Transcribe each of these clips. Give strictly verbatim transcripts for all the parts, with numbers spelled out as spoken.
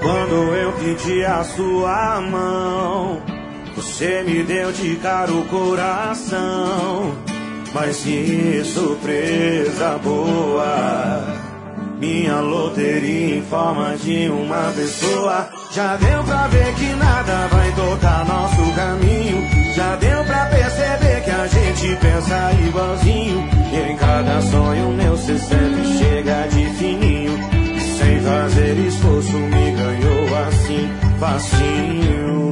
Quando eu pedi a sua mão, você me deu de cara o coração. Mas que surpresa boa, minha loteria em forma de uma pessoa. Já deu pra ver que nada vai tocar nosso caminho. Já deu pra perceber que a gente pensa igualzinho. E em cada sonho meu cê sempre chega de fininho. E sem fazer esforço me ganhou assim, facinho.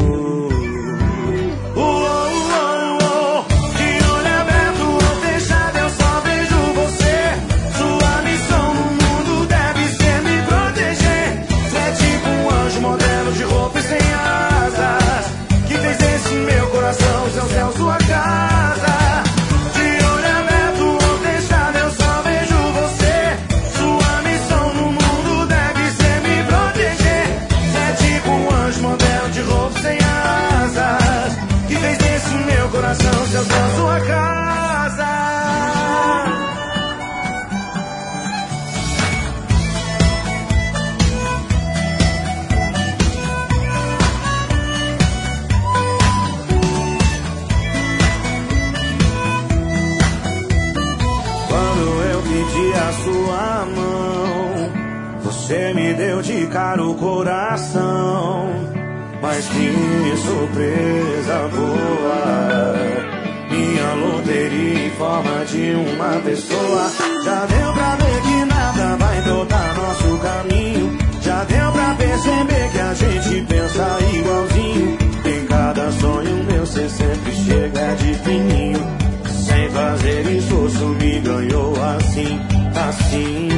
Seu céu, sua casa. De olho aberto ou fechado eu só vejo você. Sua missão no mundo deve ser me proteger. É tipo um anjo moderno de roupa sem asas, que fez desse meu coração seu céu, sua casa. A sua mão, você me deu de cara o coração. Mas que surpresa boa, minha loteria em forma de uma pessoa. Já deu pra ver que nada vai tocar nosso caminho. Já deu pra perceber que a gente pensa igualzinho. Em cada sonho meu cê sempre chega de fininho. Sem fazer esforço me ganhou assim, assim.